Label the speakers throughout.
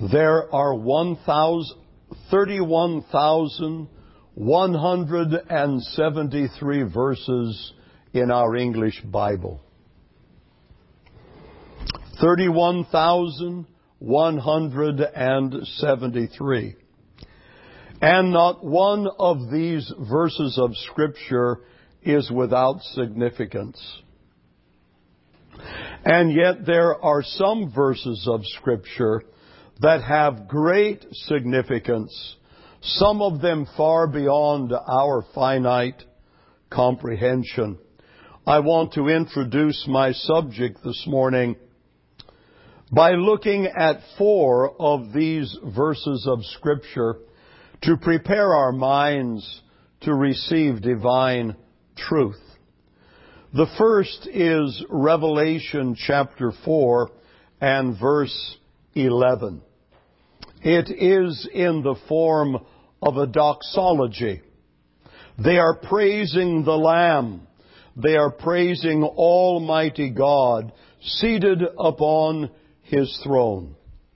Speaker 1: There are 31,173 verses in our English Bible. 31,173. And not one of these verses of Scripture is without significance. And yet there are some verses of Scripture that have great significance, some of them far beyond our finite comprehension. I want to introduce my subject this morning by looking at 4 of these verses of Scripture to prepare our minds to receive divine truth. The first is Revelation chapter 4 and verse 11. It is in the form of a doxology. They are praising the Lamb. They are praising Almighty God, seated upon His throne.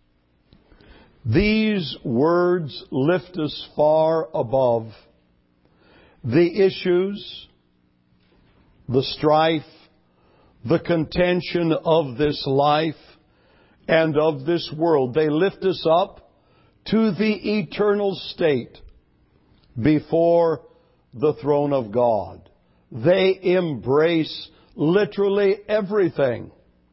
Speaker 1: These words lift us far above the issues, the strife, the contention of this life and of this world. They lift us up to the eternal state before the throne of God. They embrace literally everything.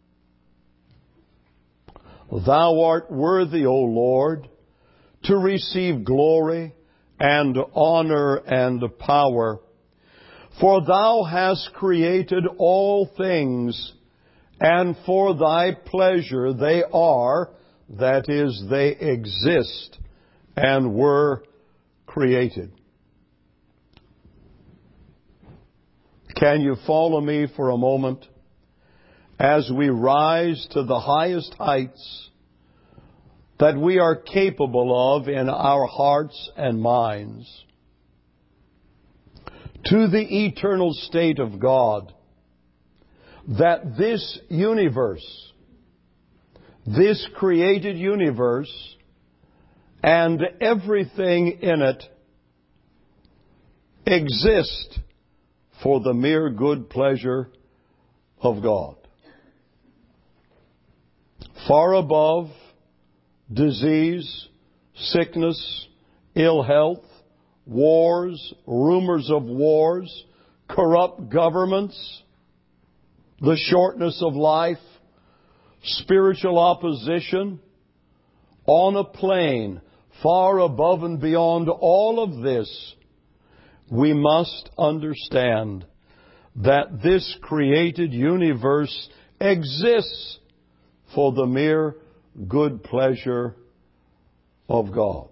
Speaker 1: Thou art worthy, O Lord, to receive glory and honor and power. For Thou hast created all things, and for Thy pleasure they are, that is, they exist and were created. Can you follow me for a moment as we rise to the highest heights that we are capable of in our hearts and minds, to the eternal state of God, that this universe, this created universe, and everything in it exist for the mere good pleasure of God. Far above disease, sickness, ill health, wars, rumors of wars, corrupt governments, the shortness of life, spiritual opposition, on a plane far above and beyond all of this, we must understand that this created universe exists for the mere good pleasure of God.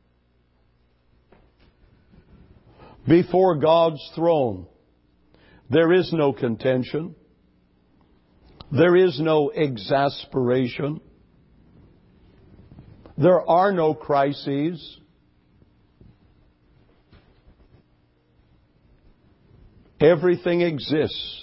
Speaker 1: Before God's throne, there is no contention. There is no exasperation. There are no crises. Everything exists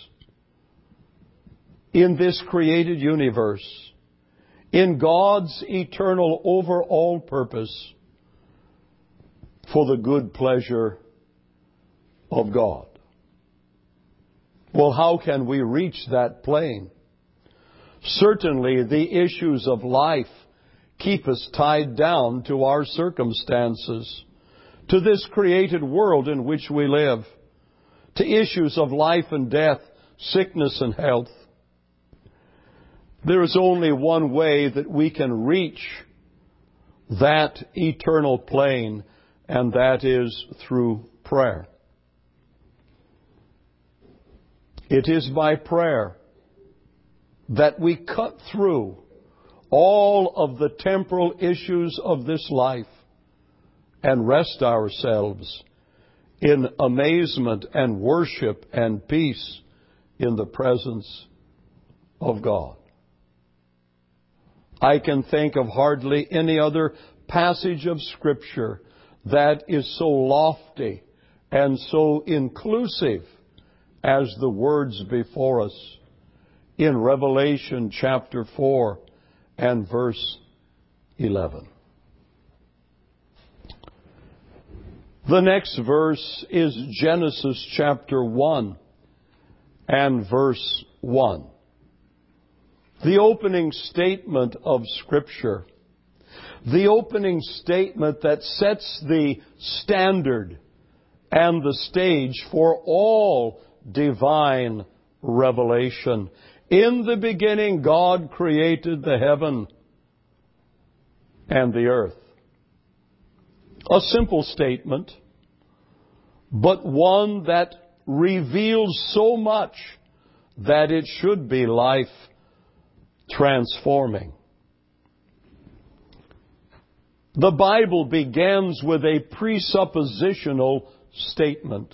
Speaker 1: in this created universe, in God's eternal overall purpose, for the good pleasure of God. Well, how can we reach that plane? Certainly, the issues of life keep us tied down to our circumstances, to this created world in which we live, to issues of life and death, sickness and health. There is only one way that we can reach that eternal plane, and that is through prayer. It is by prayer that we cut through all of the temporal issues of this life and rest ourselves in amazement and worship and peace in the presence of God. I can think of hardly any other passage of Scripture that is so lofty and so inclusive as the words before us in Revelation chapter 4 and verse 11. The next verse is Genesis chapter 1 and verse 1. The opening statement of Scripture. The opening statement that sets the standard and the stage for all divine revelation. In the beginning, God created the heaven and the earth. A simple statement, but one that reveals so much that it should be life transforming. The Bible begins with a presuppositional statement.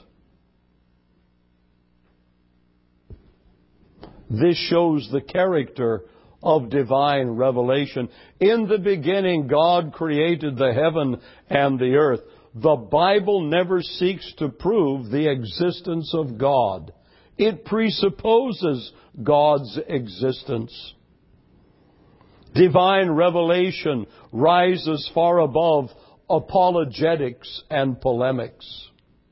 Speaker 1: This shows the character of divine revelation. In the beginning, God created the heaven and the earth. The Bible never seeks to prove the existence of God. It presupposes God's existence. Divine revelation rises far above apologetics and polemics.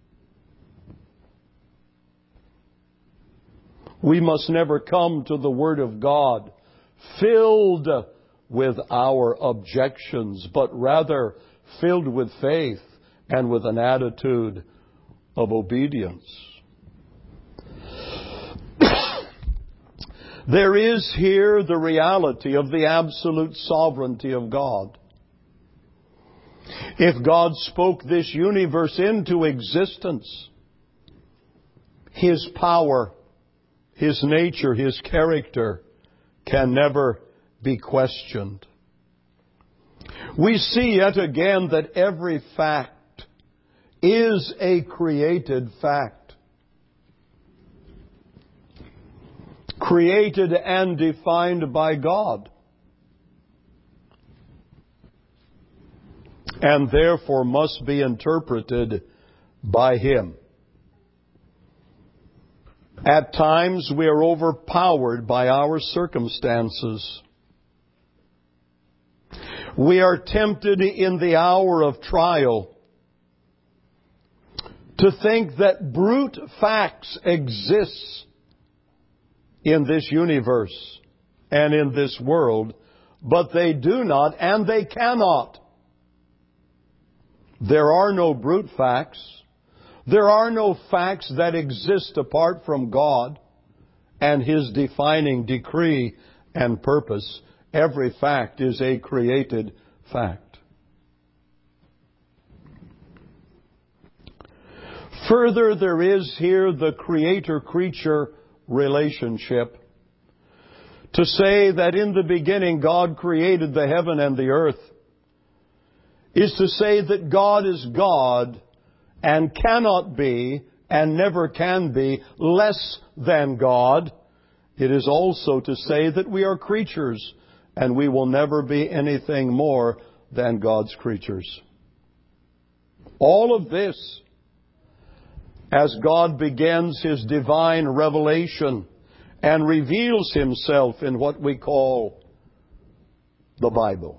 Speaker 1: We must never come to the Word of God filled with our objections, but rather filled with faith and with an attitude of obedience. There is here the reality of the absolute sovereignty of God. If God spoke this universe into existence, His power, His nature, His character can never be questioned. We see yet again that every fact is a created fact. Created and defined by God. And therefore must be interpreted by Him. At times we are overpowered by our circumstances. We are tempted in the hour of trial to think that brute facts exist in this universe and in this world, but they do not and they cannot. There are no brute facts. There are no facts that exist apart from God and His defining decree and purpose. Every fact is a created fact. Further, there is here the creator-creature relationship. To say that in the beginning God created the heaven and the earth is to say that God is God and cannot be and never can be less than God. It is also to say that we are creatures and we will never be anything more than God's creatures. All of this, as God begins His divine revelation and reveals Himself in what we call the Bible.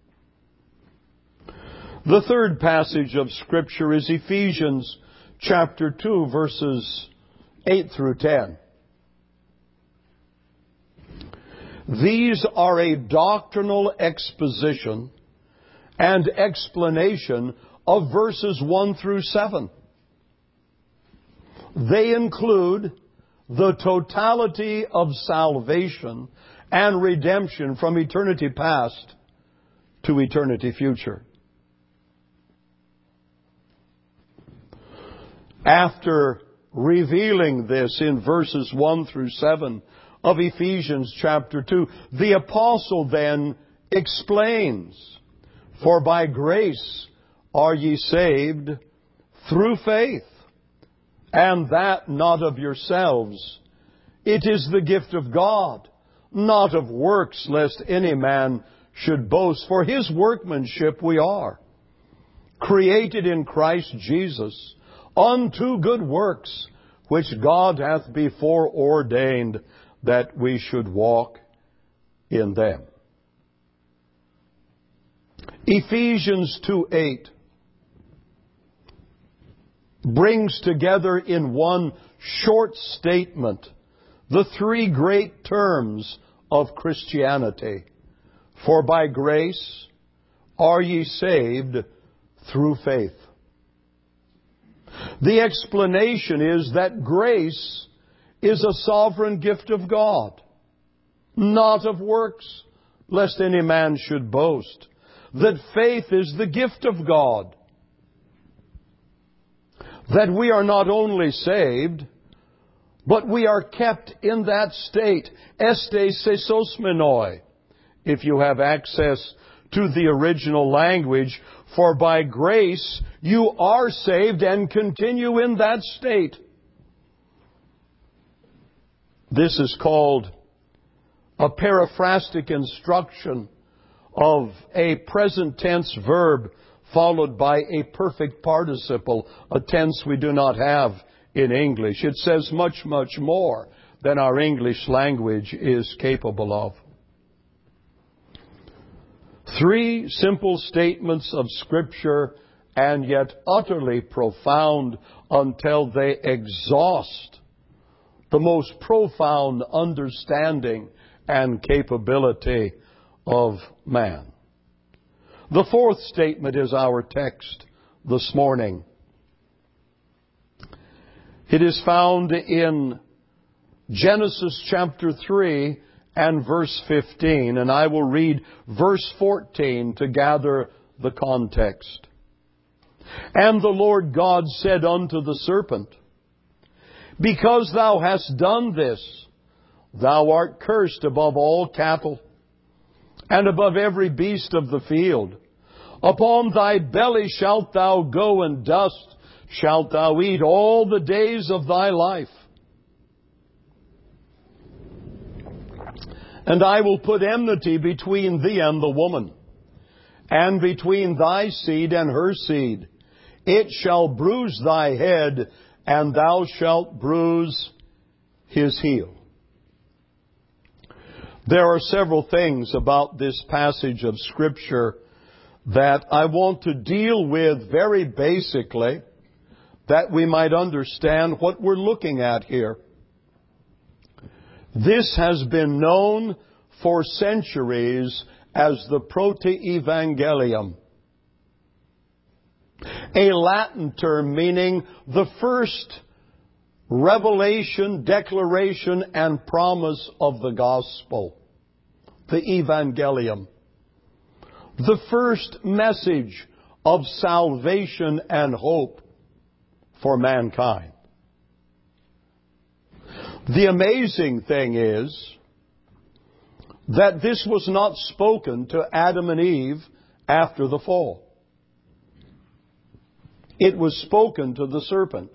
Speaker 1: The third passage of Scripture is Ephesians chapter 2, verses 8 through 10. These are a doctrinal exposition and explanation of verses 1 through 7. They include the totality of salvation and redemption from eternity past to eternity future. After revealing this in verses 1 through 7 of Ephesians chapter 2, the apostle then explains, "For by grace are ye saved through faith, and that not of yourselves. It is the gift of God, not of works, lest any man should boast. For His workmanship we are, created in Christ Jesus, unto good works, which God hath before ordained that we should walk in them." Ephesians 2:8 brings together in one short statement the three great terms of Christianity. For by grace are ye saved through faith. The explanation is that grace is a sovereign gift of God, not of works, lest any man should boast. That faith is the gift of God. That we are not only saved, but we are kept in that state, este sesosmenoi, if you have access to the original language. For by grace you are saved and continue in that state. This is called a periphrastic instruction of a present tense verb followed by a perfect participle, a tense we do not have in English. It says much, much more than our English language is capable of. Three simple statements of Scripture, and yet utterly profound until they exhaust the most profound understanding and capability of man. The fourth statement is our text this morning. It is found in Genesis chapter 3 and verse 15, and I will read verse 14 to gather the context. And the Lord God said unto the serpent, Because thou hast done this, thou art cursed above all cattle, and above every beast of the field. Upon thy belly shalt thou go, and dust shalt thou eat all the days of thy life. And I will put enmity between thee and the woman, and between thy seed and her seed. It shall bruise thy head, and thou shalt bruise his heel. There are several things about this passage of Scripture that I want to deal with very basically, that we might understand what we're looking at here. This has been known for centuries as the Proto-Evangelium, a Latin term meaning the first revelation, declaration, and promise of the gospel. The Evangelium. The first message of salvation and hope for mankind. The amazing thing is that this was not spoken to Adam and Eve after the fall. It was spoken to the serpent.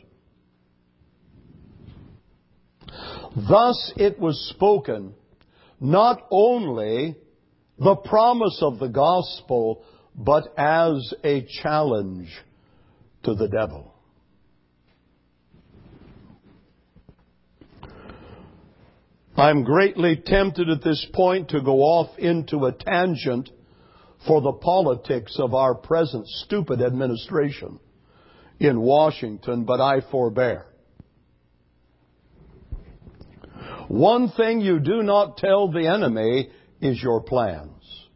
Speaker 1: Thus it was spoken not only the promise of the gospel, but as a challenge to the devil. I'm greatly tempted at this point to go off into a tangent for the politics of our present stupid administration in Washington, but I forbear. One thing you do not tell the enemy is your plans.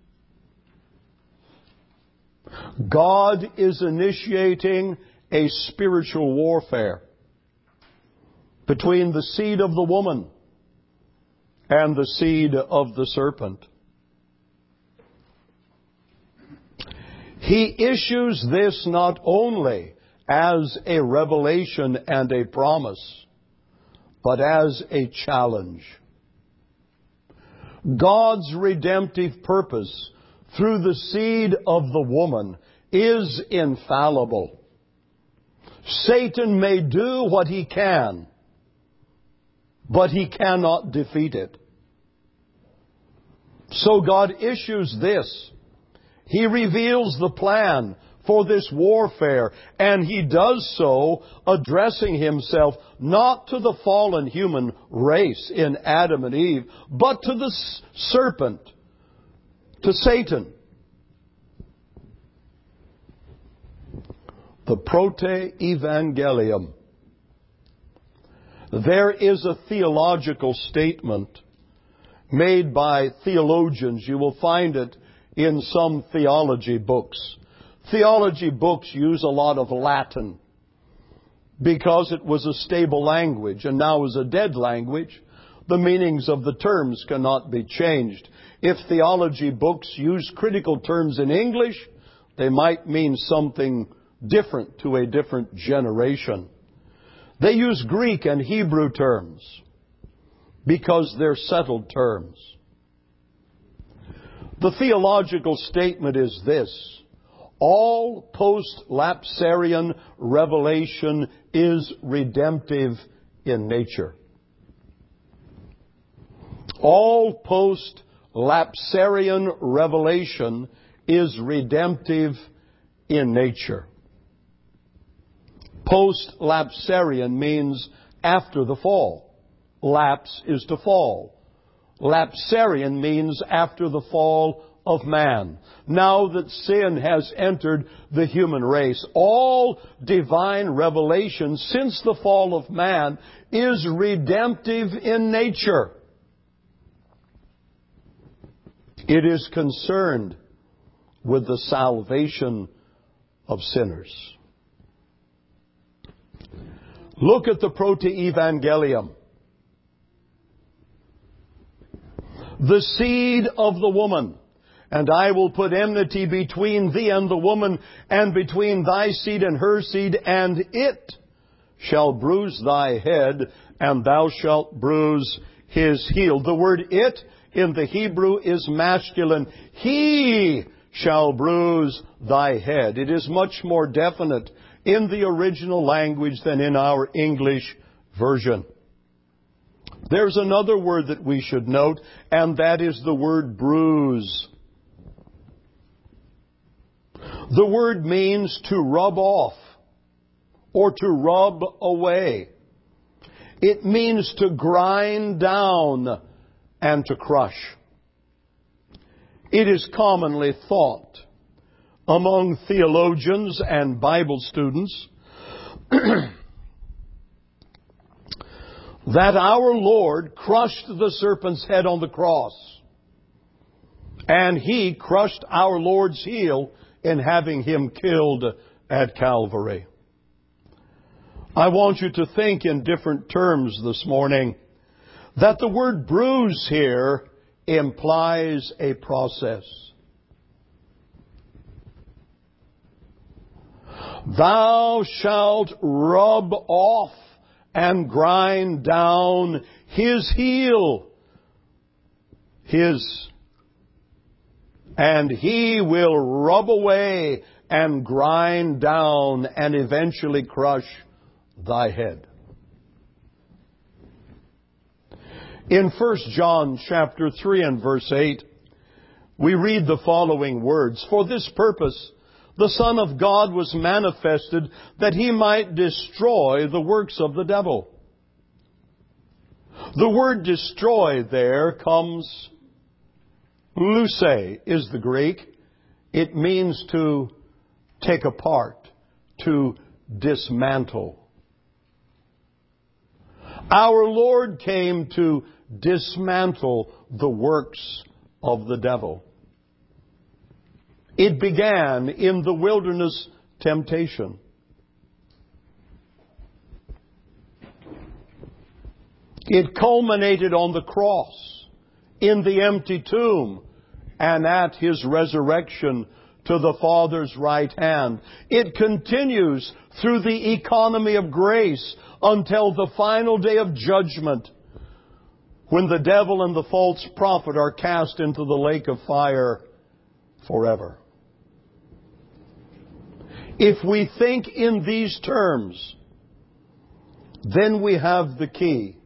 Speaker 1: God is initiating a spiritual warfare between the seed of the woman and the seed of the serpent. He issues this not only as a revelation and a promise, but as a challenge. God's redemptive purpose through the seed of the woman is infallible. Satan may do what he can, but he cannot defeat it. So God issues this. He reveals the plan for this warfare, and He does so addressing Himself not to the fallen human race in Adam and Eve, but to the serpent, to Satan. the Proto-Evangelium. There is a theological statement made by theologians. You will find it in some theology books. Theology books use a lot of Latin because it was a stable language, and now is a dead language. The meanings of the terms cannot be changed. If theology books use critical terms in English, they might mean something different to a different generation. They use Greek and Hebrew terms because they're settled terms. The theological statement is this: all post-lapsarian revelation is redemptive in nature. All post-lapsarian revelation is redemptive in nature. Post-lapsarian means after the fall. Lapse is to fall. Lapsarian means after the fall of man. Now that sin has entered the human race, all divine revelation since the fall of man is redemptive in nature. It is concerned with the salvation of sinners. Look at the Proto-Evangelium. The seed of the woman, and I will put enmity between thee and the woman, and between thy seed and her seed, and it shall bruise thy head, and thou shalt bruise his heel. The word it in the Hebrew is masculine. He shall bruise thy head. It is much more definite in the original language than in our English version. There's another word that we should note, and that is the word bruise. The word means to rub off or to rub away. It means to grind down and to crush. It is commonly thought among theologians and Bible students that our Lord crushed the serpent's head on the cross, and He crushed our Lord's heel in having Him killed at Calvary. I want you to think in different terms this morning that the word bruise here implies a process. Thou shalt rub off and grind down his heel, and he will rub away and grind down and eventually crush thy head. In 1 John chapter 3 and verse 8, we read the following words: For this purpose the Son of God was manifested, that He might destroy the works of the devil. The word destroy there comes, luse is the Greek. It means to take apart, to dismantle. Our Lord came to dismantle the works of the devil. It began in the wilderness temptation. It culminated on the cross, in the empty tomb, and at His resurrection to the Father's right hand. It continues through the economy of grace until the final day of judgment, when the devil and the false prophet are cast into the lake of fire forever. If we think in these terms, then we have the key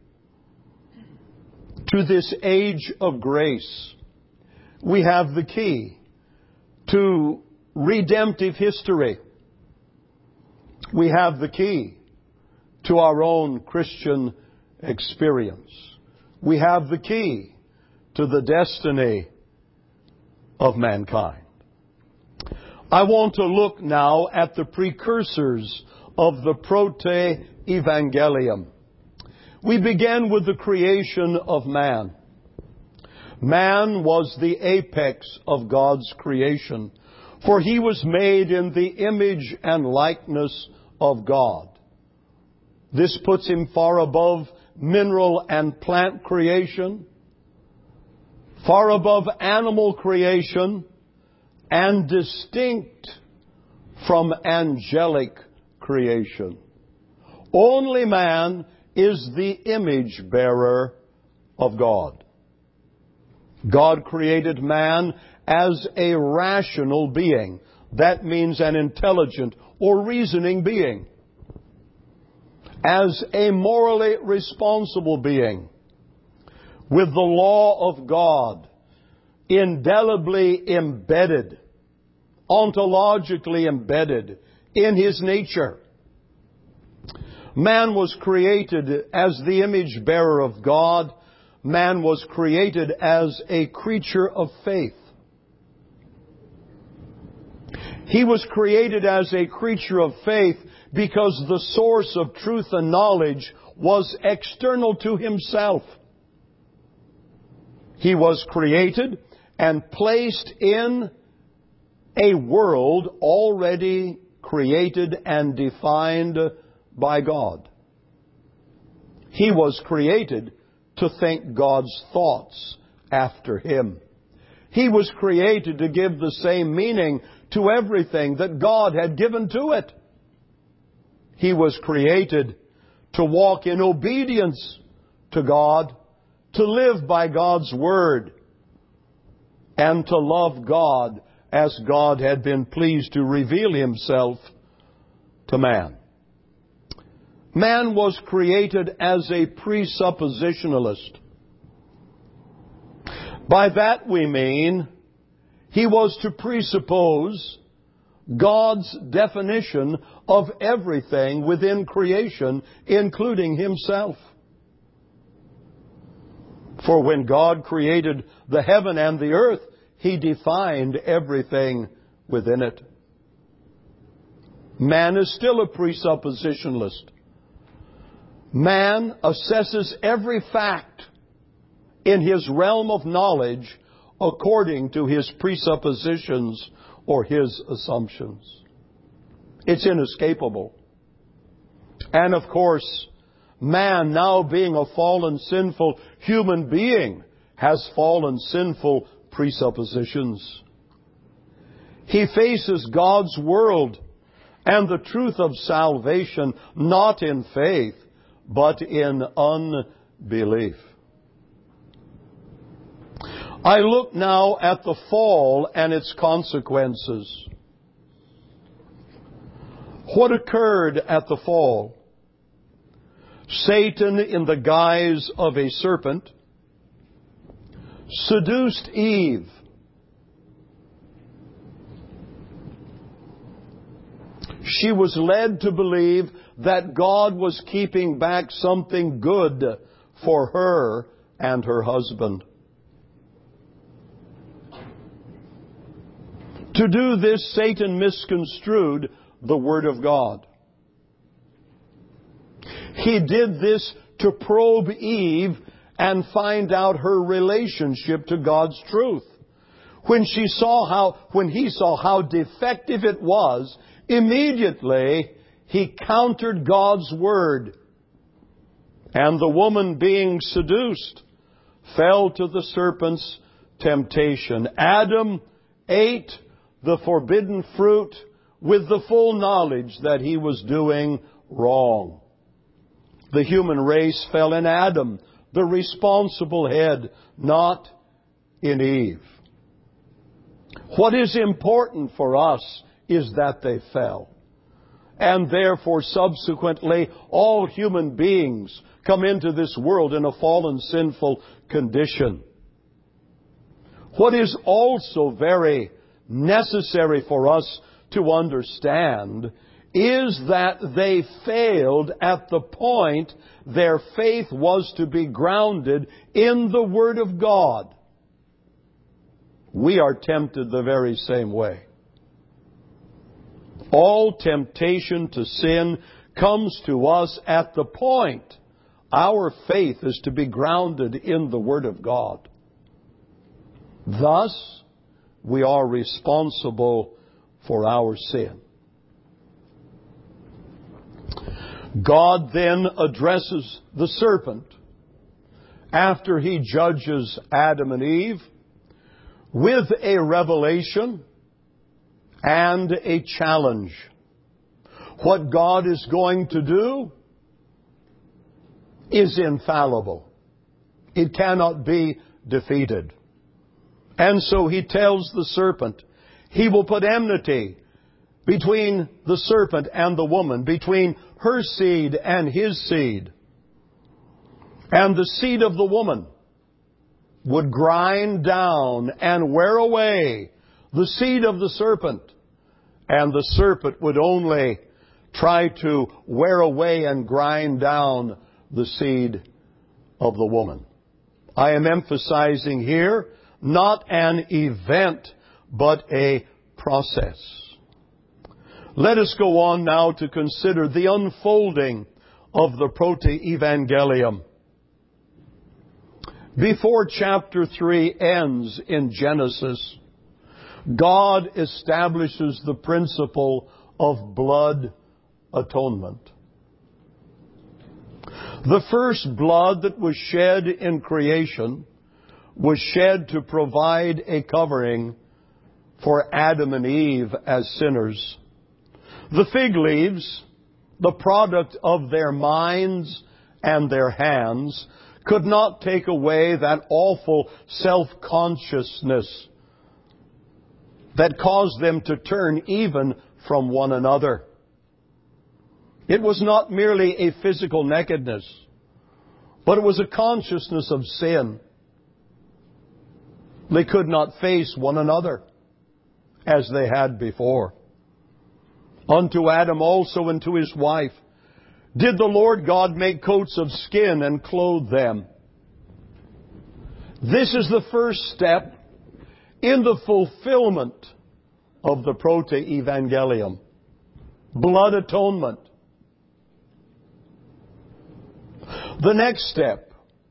Speaker 1: to this age of grace. We have the key to redemptive history. We have the key to our own Christian experience. We have the key to the destiny of mankind. I want to look now at the precursors of the Proto-Evangelium. We begin with the creation of man. Man was the apex of God's creation, for he was made in the image and likeness of God. This puts him far above mineral and plant creation, far above animal creation, and distinct from angelic creation. Only man is the image bearer of God. God created man as a rational being. That means an intelligent or reasoning being. As a morally responsible being, with the law of God indelibly embedded, ontologically embedded in his nature. Man was created as the image bearer of God. Man was created as a creature of faith. He was created as a creature of faith because the source of truth and knowledge was external to himself. He was created and placed in a world already created and defined by God. He was created to think God's thoughts after Him. He was created to give the same meaning to everything that God had given to it. He was created to walk in obedience to God, to live by God's Word, and to love God as God had been pleased to reveal Himself to man. Man was created as a presuppositionalist. By that we mean he was to presuppose God's definition of everything within creation, including himself. For when God created the heaven and the earth, He defined everything within it. Man is still a presuppositionalist. Man assesses every fact in his realm of knowledge according to his presuppositions or his assumptions. It's inescapable. And of course, man, now being a fallen, sinful human being, has fallen, sinful presuppositions. He faces God's world and the truth of salvation not in faith, but in unbelief. I look now at the fall and its consequences. What occurred at the fall? Satan, in the guise of a serpent, seduced Eve. She was led to believe that God was keeping back something good for her and her husband. To do this, Satan misconstrued the Word of God. He did this to probe Eve and find out her relationship to God's truth. When he saw how defective it was, immediately he countered God's Word. And the woman, being seduced, fell to the serpent's temptation. Adam ate the forbidden fruit with the full knowledge that he was doing wrong. The human race fell in Adam, the responsible head, not in Eve. What is important for us is that they fell. And therefore, subsequently, all human beings come into this world in a fallen, sinful condition. What is also very necessary for us to understand is that they failed at the point their faith was to be grounded in the Word of God. We are tempted the very same way. All temptation to sin comes to us at the point our faith is to be grounded in the Word of God. Thus, we are responsible for our sin. God then addresses the serpent after He judges Adam and Eve with a revelation and a challenge. What God is going to do is infallible. It cannot be defeated. And so He tells the serpent, He will put enmity between the serpent and the woman, between her seed and his seed. And the seed of the woman would grind down and wear away the seed of the serpent. And the serpent would only try to wear away and grind down the seed of the woman. I am emphasizing here not an event, but a process. Let us go on now to consider the unfolding of the Proto-Evangelium. Before chapter 3 ends in Genesis, God establishes the principle of blood atonement. The first blood that was shed in creation was shed to provide a covering for Adam and Eve as sinners. The fig leaves, the product of their minds and their hands, could not take away that awful self-consciousness that caused them to turn even from one another. It was not merely a physical nakedness, but it was a consciousness of sin. They could not face one another as they had before. Unto Adam also and to his wife did the Lord God make coats of skin and clothe them. This is the first step in the fulfillment of the Proto-Evangelium. Blood atonement. The next step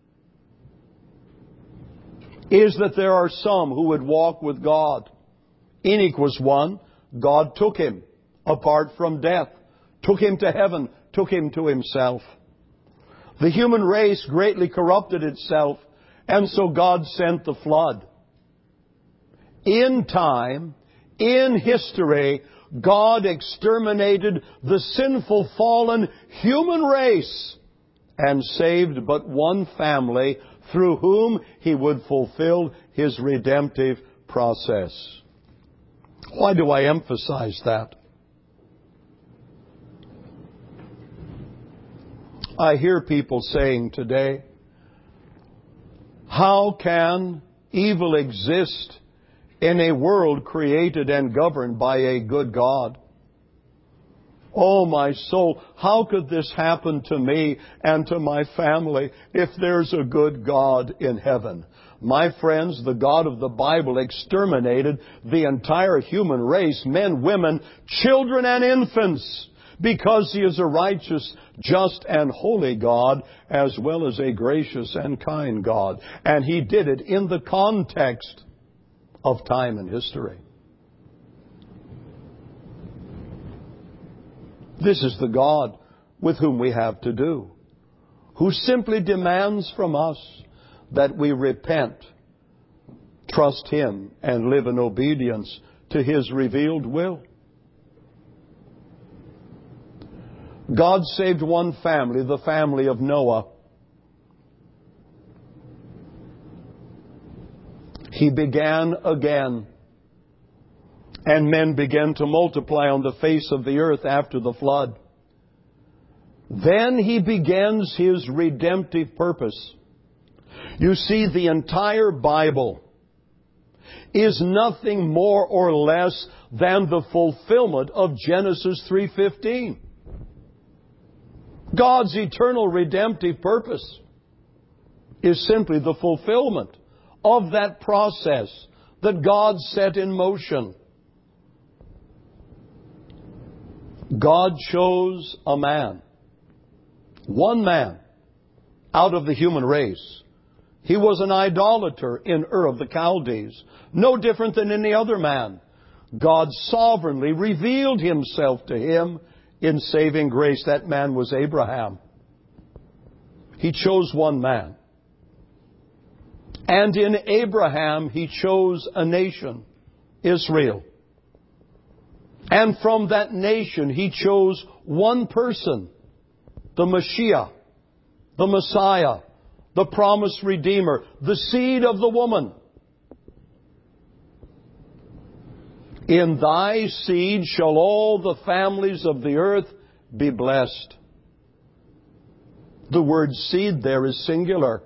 Speaker 1: is that there are some who would walk with God. Enoch was one. God took him apart from death, took him to heaven, took him to Himself. The human race greatly corrupted itself, and so God sent the flood. In time, in history, God exterminated the sinful, fallen human race and saved but one family through whom He would fulfill His redemptive process. Why do I emphasize that? I hear people saying today, how can evil exist in a world created and governed by a good God? Oh, my soul, how could this happen to me and to my family if there's a good God in heaven? My friends, the God of the Bible exterminated the entire human race, men, women, children, and infants, because He is a righteous, just, and holy God, as well as a gracious and kind God. And He did it in the context of time and history. This is the God with whom we have to do, who simply demands from us that we repent, trust Him, and live in obedience to His revealed will. God saved one family, the family of Noah. He began again, and men began to multiply on the face of the earth after the flood. Then He begins His redemptive purpose. You see, the entire Bible is nothing more or less than the fulfillment of Genesis 3:15. God's eternal redemptive purpose is simply the fulfillment of that process that God set in motion. God chose a man, one man, out of the human race. He was an idolater in Ur of the Chaldees, no different than any other man. God sovereignly revealed Himself to him in saving grace. That man was Abraham. He chose one man. And in Abraham, He chose a nation, Israel. And from that nation, He chose one person, the Mashiach, the Messiah, the promised Redeemer, the seed of the woman. In thy seed shall all the families of the earth be blessed. The word seed there is singular.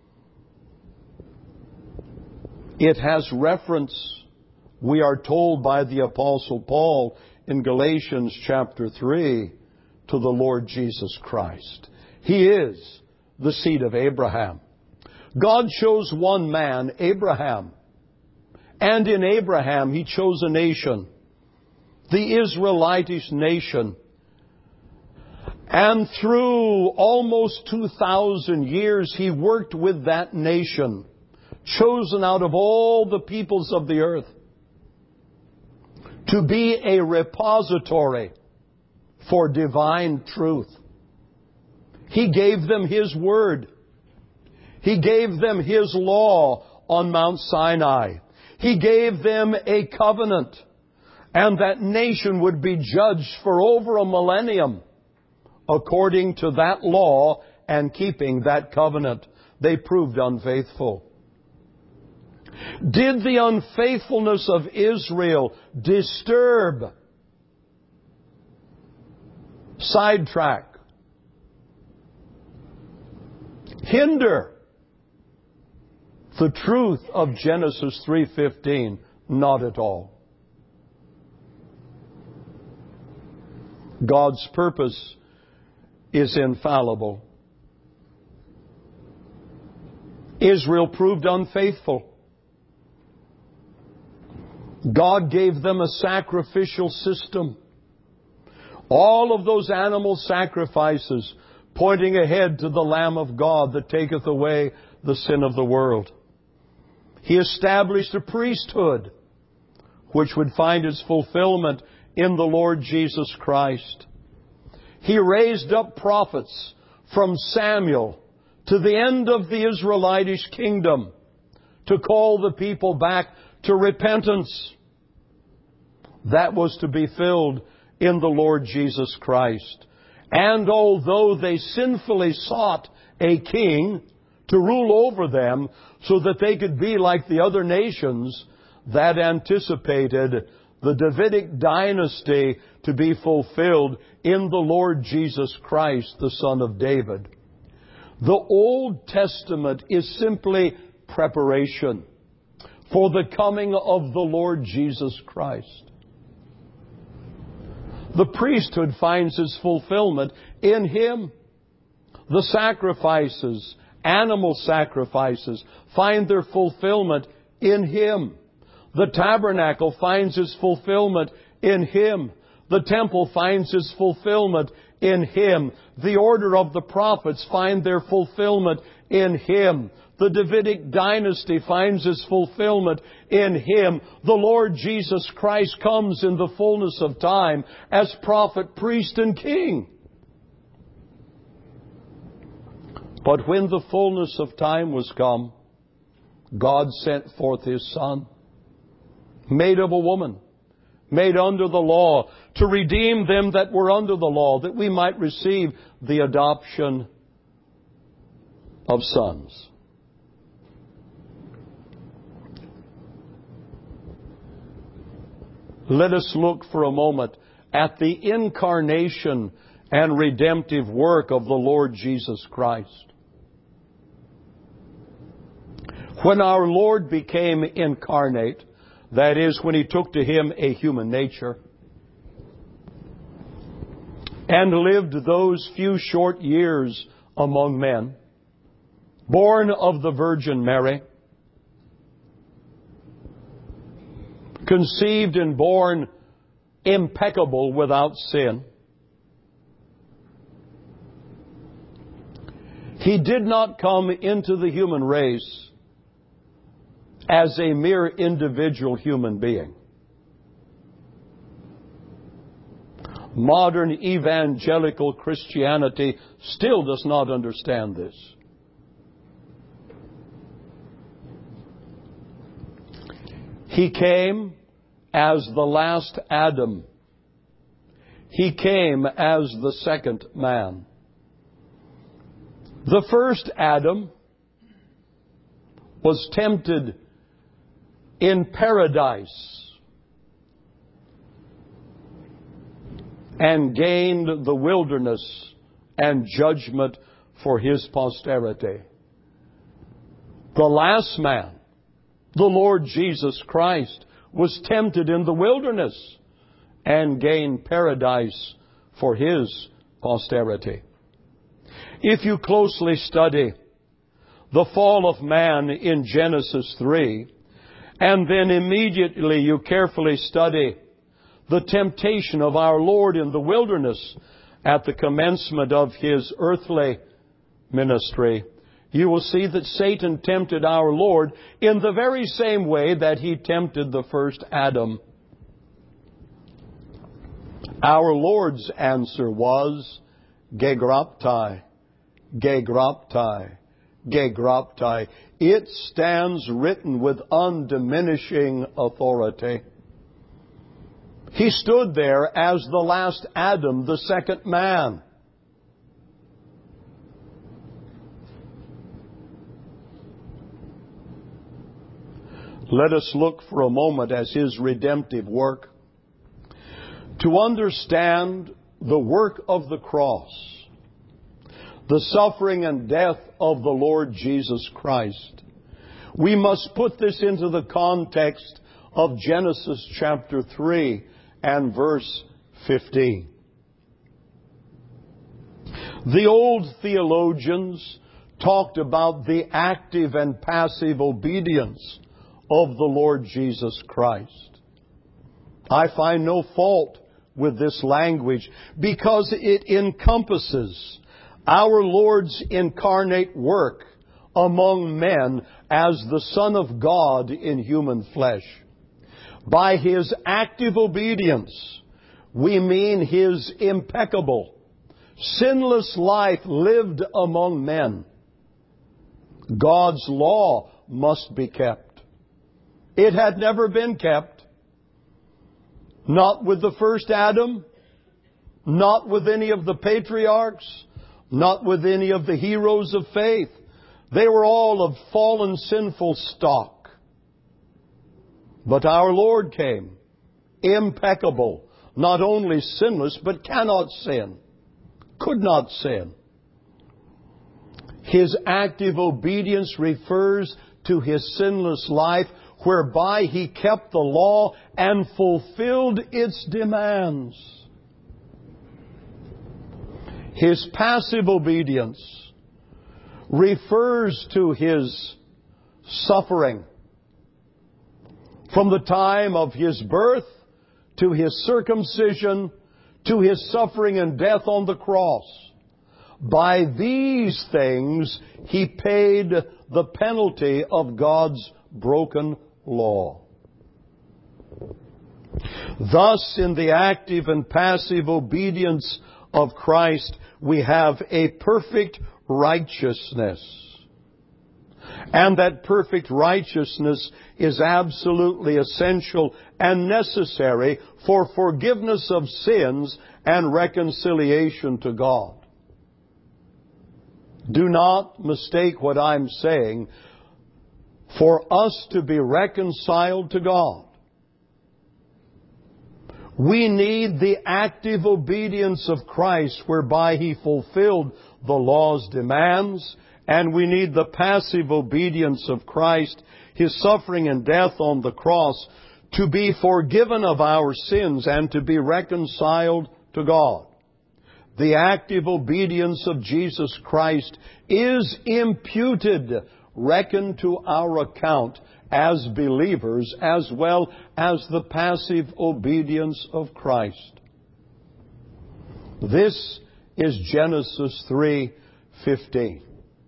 Speaker 1: It has reference, we are told by the Apostle Paul in Galatians chapter 3, to the Lord Jesus Christ. He is the seed of Abraham. God chose one man, Abraham. And in Abraham, He chose a nation, the Israelitish nation. And through almost 2,000 years, He worked with that nation, chosen out of all the peoples of the earth, to be a repository for divine truth. He gave them His Word. He gave them His law on Mount Sinai. He gave them a covenant. And that nation would be judged for over a millennium according to that law and keeping that covenant. They proved unfaithful. Did the unfaithfulness of Israel disturb, sidetrack, hinder the truth of Genesis 3:15? Not at all. God's purpose is infallible. Israel proved unfaithful. God gave them a sacrificial system. All of those animal sacrifices pointing ahead to the Lamb of God that taketh away the sin of the world. He established a priesthood which would find its fulfillment in the Lord Jesus Christ. He raised up prophets from Samuel to the end of the Israelitish kingdom to call the people back to repentance. That was to be filled in the Lord Jesus Christ. And although they sinfully sought a king to rule over them so that they could be like the other nations, that anticipated the Davidic dynasty to be fulfilled in the Lord Jesus Christ, the Son of David. The Old Testament is simply preparation for the coming of the Lord Jesus Christ. The priesthood finds its fulfillment in Him. The sacrifices, animal sacrifices, find their fulfillment in Him. The tabernacle finds its fulfillment in Him. The temple finds its fulfillment in Him. The order of the prophets find their fulfillment in Him. The Davidic dynasty finds its fulfillment in Him. The Lord Jesus Christ comes in the fullness of time as prophet, priest, and king. But when the fullness of time was come, God sent forth His Son, made of a woman, made under the law, to redeem them that were under the law, that we might receive the adoption of sons. Let us look for a moment at the incarnation and redemptive work of the Lord Jesus Christ. When our Lord became incarnate, that is, when He took to Him a human nature and lived those few short years among men, born of the Virgin Mary, conceived and born impeccable without sin. He did not come into the human race as a mere individual human being. Modern evangelical Christianity still does not understand this. He came as the last Adam. He came as the second man. The first Adam was tempted in paradise and gained the wilderness and judgment for his posterity. The last man, the Lord Jesus Christ, was tempted in the wilderness and gained paradise for his posterity. If you closely study the fall of man in Genesis 3, and then immediately you carefully study the temptation of our Lord in the wilderness at the commencement of his earthly ministry, you will see that Satan tempted our Lord in the very same way that he tempted the first Adam. Our Lord's answer was, Gegraptai, Gegraptai, Gegraptai. It stands written with undiminishing authority. He stood there as the last Adam, the second man. Let us look for a moment at his redemptive work. To understand the work of the cross, the suffering and death of the Lord Jesus Christ, we must put this into the context of Genesis chapter 3 and verse 15. The old theologians talked about the active and passive obedience of the Lord Jesus Christ. I find no fault with this language because it encompasses our Lord's incarnate work among men as the Son of God in human flesh. By his active obedience, we mean his impeccable, sinless life lived among men. God's law must be kept. It had never been kept. Not with the first Adam, not with any of the patriarchs, not with any of the heroes of faith. They were all of fallen, sinful stock. But our Lord came, impeccable, not only sinless, but cannot sin, could not sin. His active obedience refers to his sinless life, whereby he kept the law and fulfilled its demands. His passive obedience refers to his suffering from the time of his birth to his circumcision to his suffering and death on the cross. By these things he paid the penalty of God's broken law. Thus, in the active and passive obedience of Christ, we have a perfect righteousness. And that perfect righteousness is absolutely essential and necessary for forgiveness of sins and reconciliation to God. Do not mistake what I'm saying. For us to be reconciled to God, we need the active obedience of Christ whereby he fulfilled the law's demands, and we need the passive obedience of Christ, his suffering and death on the cross, to be forgiven of our sins and to be reconciled to God. The active obedience of Jesus Christ is imputed, reckoned to our account as believers, as well as the passive obedience of Christ. This is Genesis 3:15.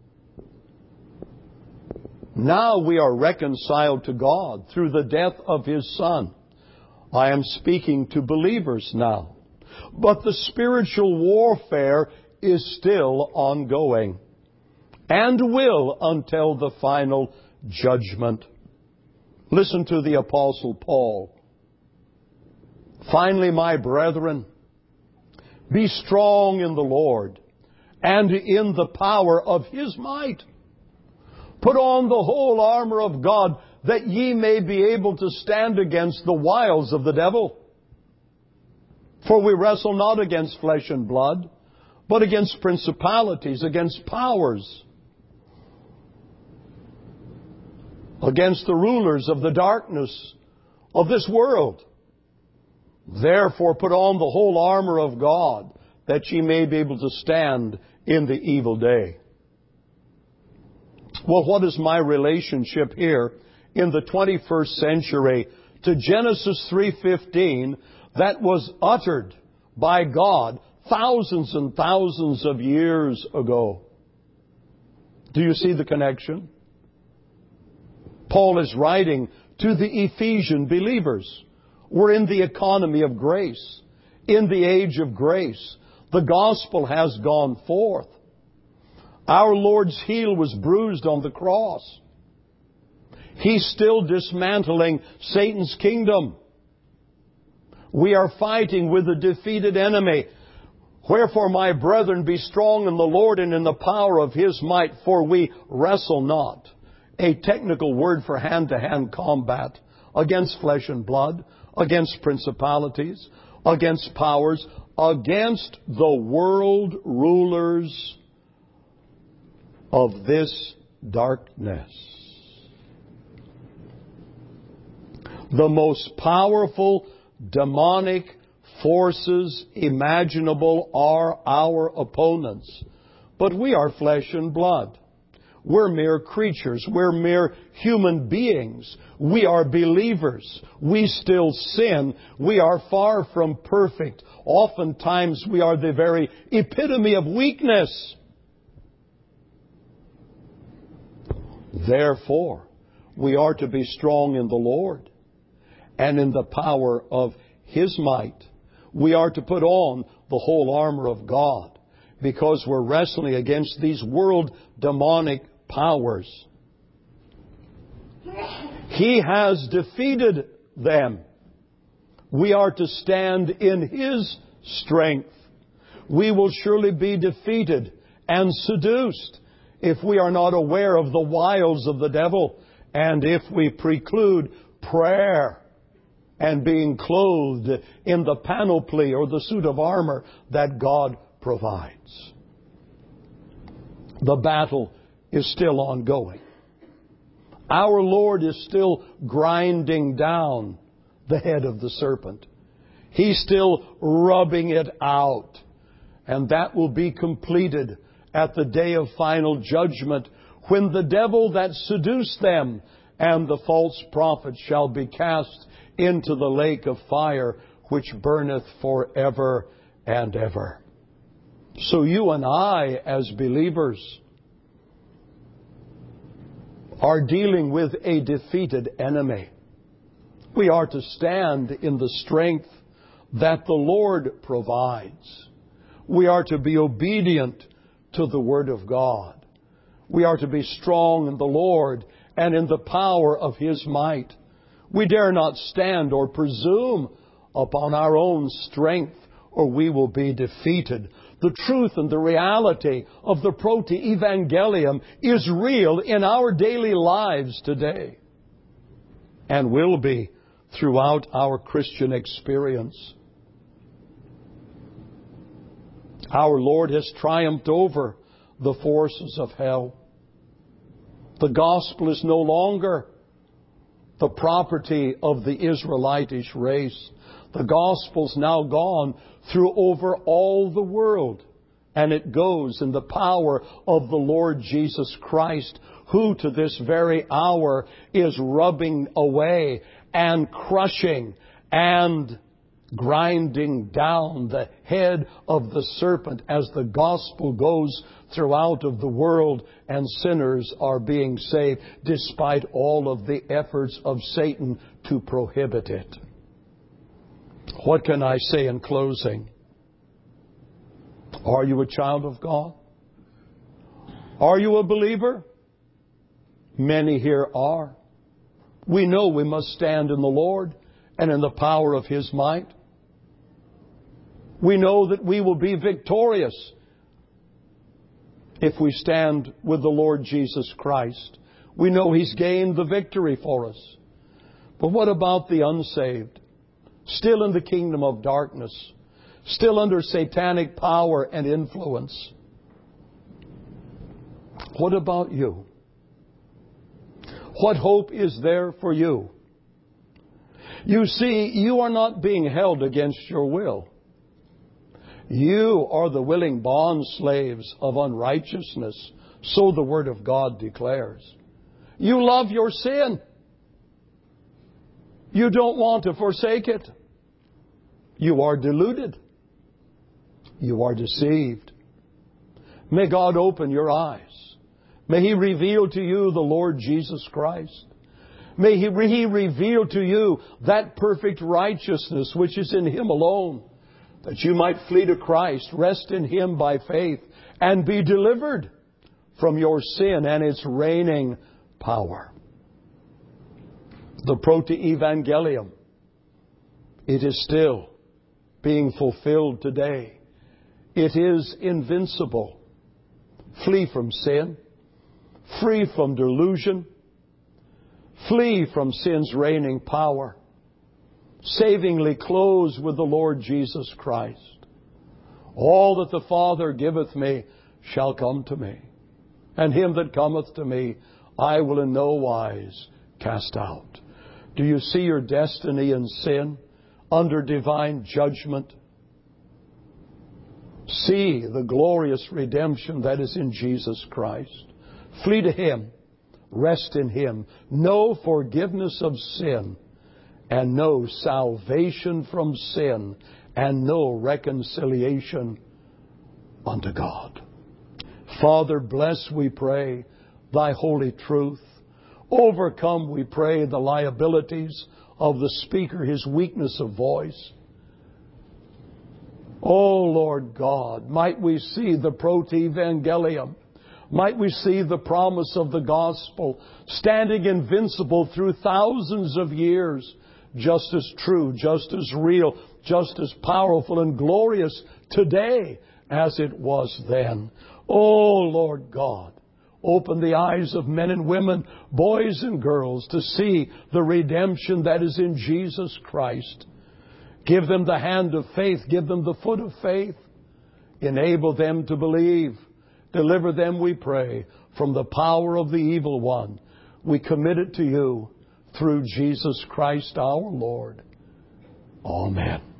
Speaker 1: Now we are reconciled to God through the death of His Son. I am speaking to believers now. But the spiritual warfare is still ongoing and will until the final judgment. Listen to the Apostle Paul. Finally, my brethren, be strong in the Lord and in the power of His might. Put on the whole armor of God, that ye may be able to stand against the wiles of the devil. For we wrestle not against flesh and blood, but against principalities, against powers, against the rulers of the darkness of this world. Therefore put on the whole armor of God, that ye may be able to stand in the evil day. Well, what is my relationship here in the 21st century to Genesis 3:15 that was uttered by God thousands and thousands of years ago? Do you see the connection? Paul is writing to the Ephesian believers. We're in the economy of grace, in the age of grace. The gospel has gone forth. Our Lord's heel was bruised on the cross. He's still dismantling Satan's kingdom. We are fighting with a defeated enemy. Wherefore, my brethren, be strong in the Lord and in the power of His might, for we wrestle not. A technical word for hand-to-hand combat against flesh and blood, against principalities, against powers, against the world rulers of this darkness. The most powerful demonic forces imaginable are our opponents. But we are flesh and blood. We're mere creatures. We're mere human beings. We are believers. We still sin. We are far from perfect. Oftentimes we are the very epitome of weakness. Therefore, we are to be strong in the Lord and in the power of His might. We are to put on the whole armor of God, because we're wrestling against these world demonic powers. He has defeated them. We are to stand in His strength. We will surely be defeated and seduced if we are not aware of the wiles of the devil, and if we preclude prayer and being clothed in the panoply or the suit of armor that God provides. The battle is still ongoing. Our Lord is still grinding down the head of the serpent. He's still rubbing it out. And that will be completed at the day of final judgment, when the devil that seduced them and the false prophet shall be cast into the lake of fire, which burneth forever and ever. So you and I, as believers, are dealing with a defeated enemy. We are to stand in the strength that the Lord provides. We are to be obedient to the Word of God. We are to be strong in the Lord and in the power of His might. We dare not stand or presume upon our own strength, or we will be defeated. The truth and the reality of the proto-evangelium is real in our daily lives today, and will be throughout our Christian experience. Our Lord has triumphed over the forces of hell. The gospel is no longer the property of the Israelitish race. The gospel's now gone through over all the world, and it goes in the power of the Lord Jesus Christ, who to this very hour is rubbing away and crushing and grinding down the head of the serpent as the gospel goes throughout of the world and sinners are being saved despite all of the efforts of Satan to prohibit it. What can I say in closing? Are you a child of God? Are you a believer? Many here are. We know we must stand in the Lord and in the power of His might. We know that we will be victorious if we stand with the Lord Jesus Christ. We know He's gained the victory for us. But what about the unsaved? Still in the kingdom of darkness. Still under satanic power and influence. What about you? What hope is there for you? You see, you are not being held against your will. You are the willing bond slaves of unrighteousness, so the Word of God declares. You love your sin. You don't want to forsake it. You are deluded. You are deceived. May God open your eyes. May He reveal to you the Lord Jesus Christ. May He reveal to you that perfect righteousness which is in Him alone, that you might flee to Christ, rest in Him by faith, and be delivered from your sin and its reigning power. The proto-evangelium, it is still being fulfilled today. It is invincible. Flee from sin. Free from delusion. Flee from sin's reigning power. Savingly close with the Lord Jesus Christ. All that the Father giveth me shall come to me. And him that cometh to me I will in no wise cast out. Do you see your destiny in sin, under divine judgment? See the glorious redemption that is in Jesus Christ. Flee to Him. Rest in Him. Know forgiveness of sin, and know salvation from sin, and know reconciliation unto God. Father, bless, we pray, Thy holy truth. Overcome, we pray, the liabilities of the speaker, his weakness of voice. Oh, Lord God, might we see the proto-evangelium. Might we see the promise of the gospel standing invincible through thousands of years, just as true, just as real, just as powerful and glorious today as it was then. Oh, Lord God, open the eyes of men and women, boys and girls, to see the redemption that is in Jesus Christ. Give them the hand of faith. Give them the foot of faith. Enable them to believe. Deliver them, we pray, from the power of the evil one. We commit it to you through Jesus Christ our Lord. Amen.